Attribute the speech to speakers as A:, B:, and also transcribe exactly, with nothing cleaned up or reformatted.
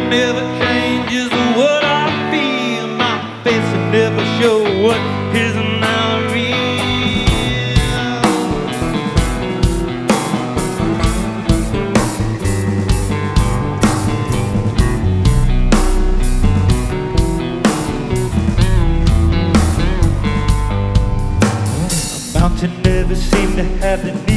A: never changes what I feel. My face will never show what is not real. A mountain never seemed to have the